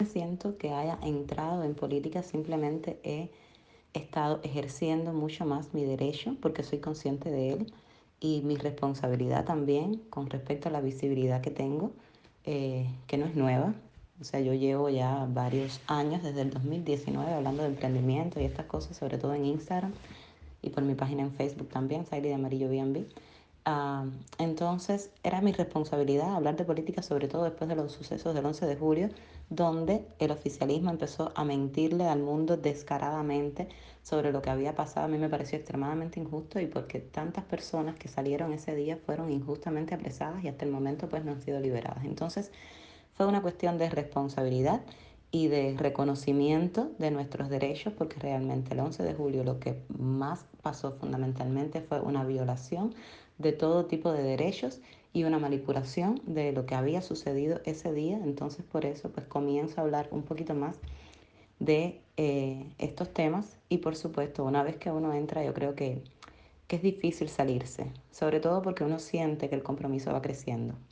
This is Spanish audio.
Siento que haya entrado en política, simplemente he estado ejerciendo mucho más mi derecho porque soy consciente de él y mi responsabilidad también con respecto a la visibilidad que tengo, que no es nueva. O sea, yo llevo ya varios años, desde el 2019, hablando de emprendimiento y estas cosas, sobre todo en Instagram y por mi página en Facebook también, Saily de Amarillo B&B. Uh, entonces era mi responsabilidad hablar de política, sobre todo después de los sucesos del 11 de julio, donde el oficialismo empezó a mentirle al mundo descaradamente sobre lo que había pasado. A mí me pareció extremadamente injusto y porque tantas personas que salieron ese día fueron injustamente apresadas y hasta el momento pues no han sido liberadas. Entonces fue una cuestión de responsabilidad y de reconocimiento de nuestros derechos, porque realmente el 11 de julio lo que más pasó fundamentalmente fue una violación de todo tipo de derechos y una manipulación de lo que había sucedido ese día. Entonces por eso pues comienzo a hablar un poquito más de estos temas y por supuesto una vez que uno entra yo creo que es difícil salirse, sobre todo porque uno siente que el compromiso va creciendo.